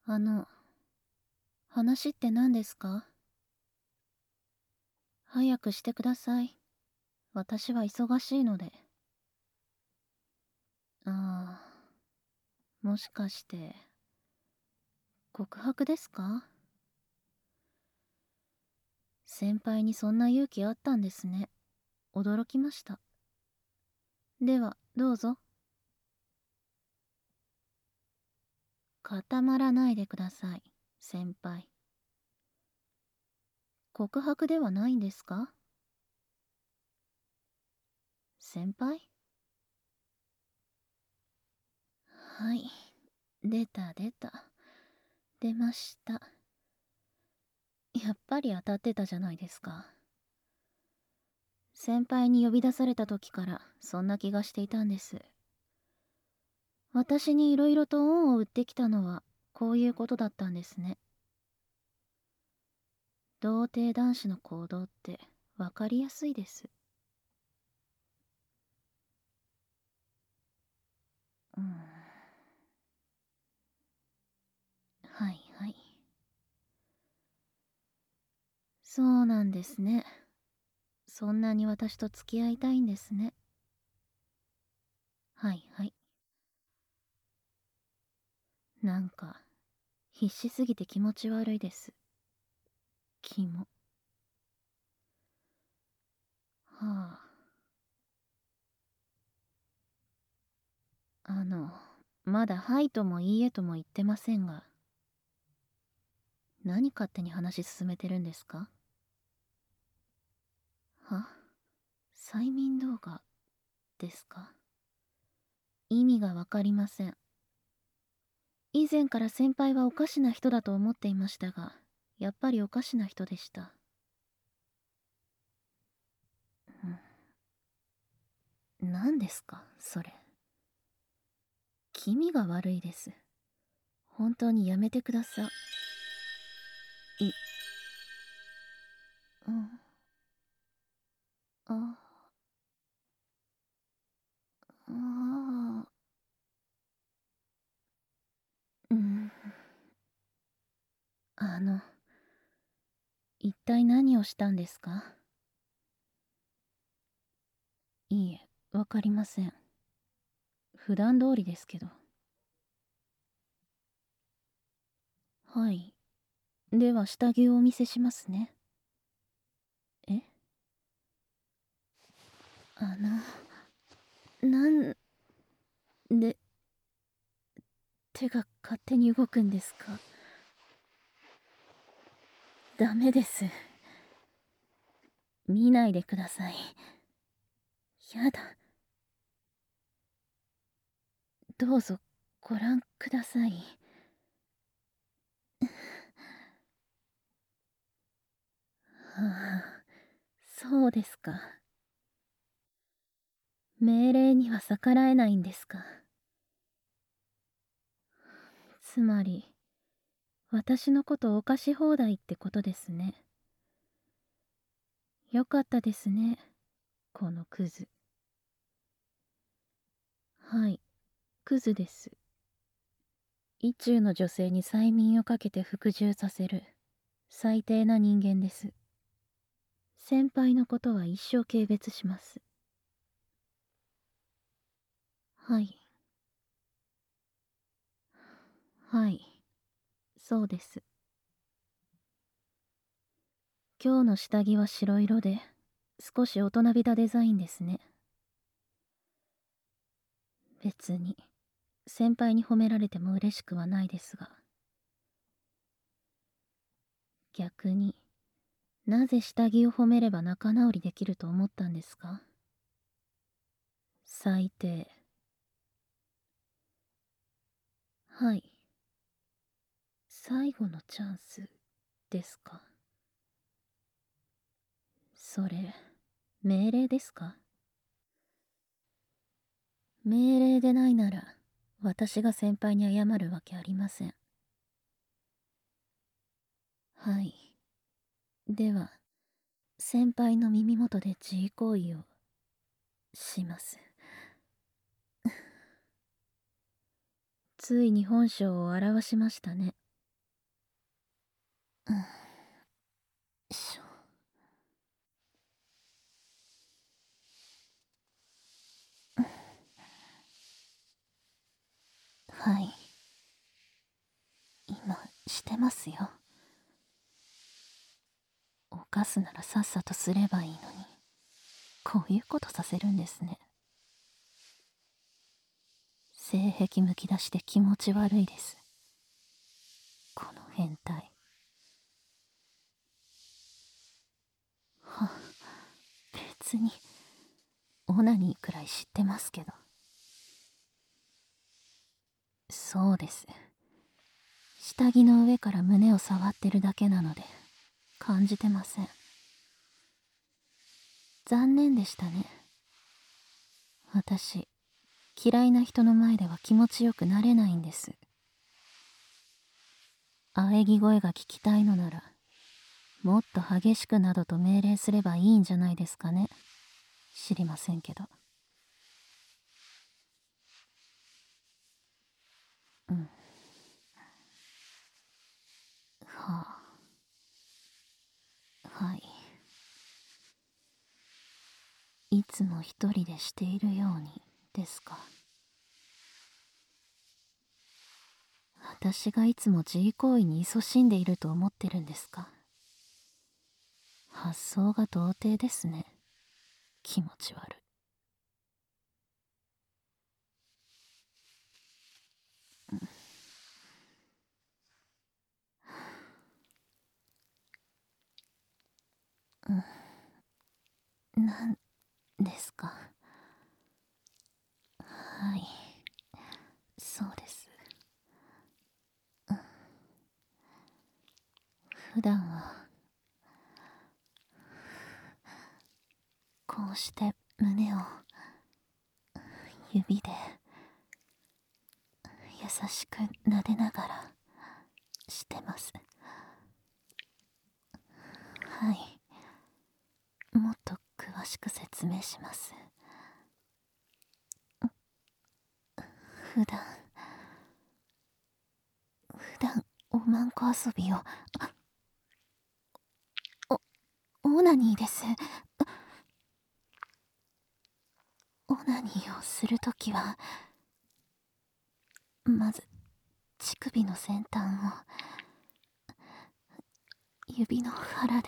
あの、話って何ですか？早くしてください。私は忙しいので。ああ、もしかして、告白ですか？先輩にそんな勇気あったんですね。驚きました。では、どうぞ。固まらないでください、先輩。告白ではないんですか？先輩？はい。出た出た。出ました。やっぱり当たってたじゃないですか。先輩に呼び出された時からそんな気がしていたんです。私に色々と恩を売ってきたのはこういうことだったんですね。童貞男子の行動ってわかりやすいです。うん。はいはい。そうなんですね。そんなに私と付き合いたいんですね。はいはい。なんか必死すぎて気持ち悪いです。キモ。はあ。まだはいともいいえとも言ってませんが、何勝手に話進めてるんですか？は？催眠動画ですか？意味がわかりません。以前から先輩はおかしな人だと思っていましたが、やっぱりおかしな人でした。何ですかそれ？気味が悪いです。本当にやめてください。うん。ああ。うん。一体何をしたんですか？いいえ、わかりません。普段通りですけど。はい。では下着をお見せしますね。え？なんで手が勝手に動くんですか？ダメです。見ないでください。やだ。どうぞご覧ください。はあ、そうですか。命令には逆らえないんですか？つまり、私のことおかし放題ってことですね。よかったですね、このクズ。はい、クズです。意中の女性に催眠をかけて服従させる最低な人間です。先輩のことは一生軽蔑します。はい。はい。そうです。今日の下着は白色で、少し大人びたデザインですね。別に、先輩に褒められても嬉しくはないですが。逆に、なぜ下着を褒めれば仲直りできると思ったんですか？最低。はい。最後のチャンスですか？それ、命令ですか？命令でないなら、私が先輩に謝るわけありません。はい。では、先輩の耳元で自慰行為をします。ついに本性を現しましたね。 しょ。はい。今、してますよ。犯すならさっさとすればいいのに、こういうことさせるんですね。性癖むき出して気持ち悪いです。この変態。別に、オナニーくらい知ってますけど。そうです。下着の上から胸を触ってるだけなので、感じてません。残念でしたね。私、嫌いな人の前では気持ちよくなれないんです。喘ぎ声が聞きたいのなら、もっと激しくなどと命令すればいいんじゃないですかね。知りませんけど。はい。いつも一人でしているようにですか。私がいつも自慰行為に勤しんでいると思ってるんですか。発想が童貞ですね。気持ち悪い。なんですか。はい、そうです。普段はこうして胸を指で優しく撫でながらしてます。はい、もっと詳しく説明します。普段おまんこ遊びをオナニーです。オナニーをするときはまず乳首の先端を指の腹で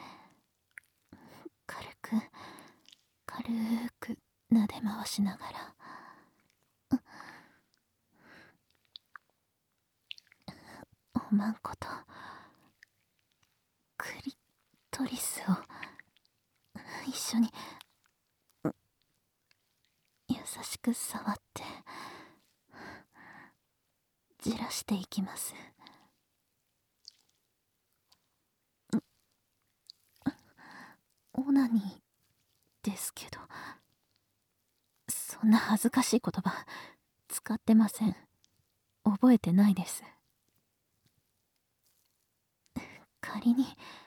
軽く撫で回しながら、おまんことクリトリスを一緒に優しく触ってじらしていきます。オナニーですけど、そんな恥ずかしい言葉使ってません。覚えてないです。仮に